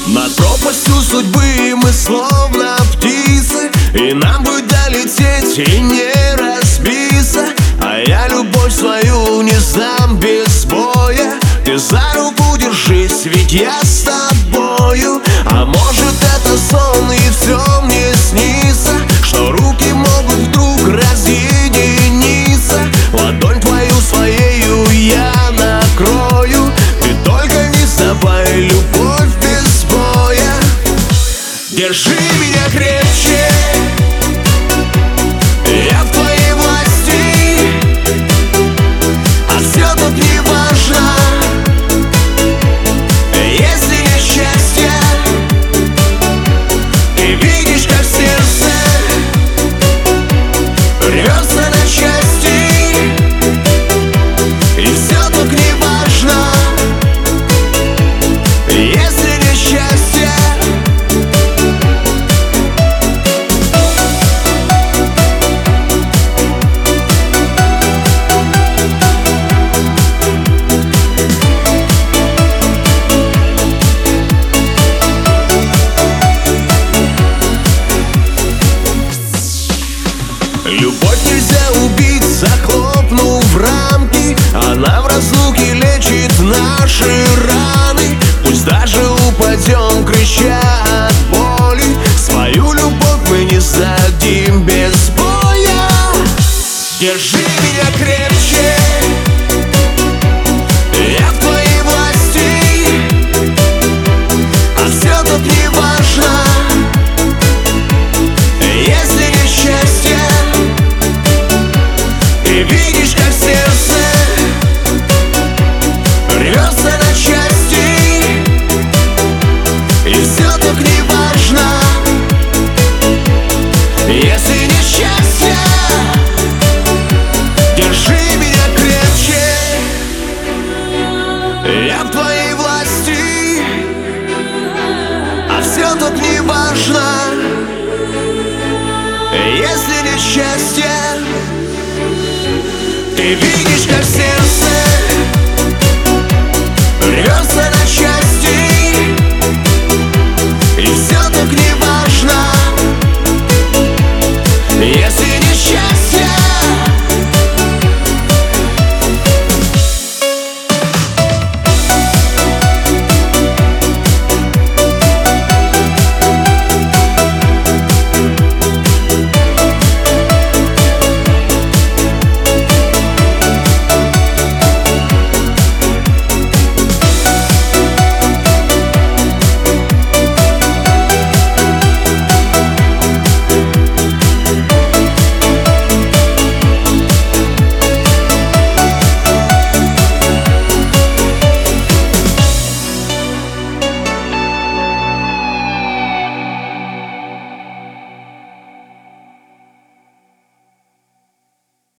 Над пропастью судьбы мы словно птицы, и нам бы долететь и не разбиться. А я любовь свою не сдам без боя. Ты за руку держись, ведь я с тобою. А может это сон и все мне снится, что руки могут вдруг разъединиться. Ладонь твою своею я накрою. Ты только не сдавай, любовь без боя. Держи меня крепче, я в твоей власти, а все тут не важно. Если нет счастья, ты видишь, как сердце рвется на части, и все тут не важно. Если нет счастья, любовь нельзя убить, захлопнув рамки. Она в разлуке лечит наши раны. Пусть даже упадем, крича от боли, свою любовь мы не сдадим без боя. Держи меня крепче, я в твоей власти, а все тут не важно. Если нет счастья, ты видишь, как сердце рвется на части, и все так не важно. Если нет счастья, держи меня крепче, я в твоей власти, а все тут не важно. Если нет счастья, ты видишь, как сердце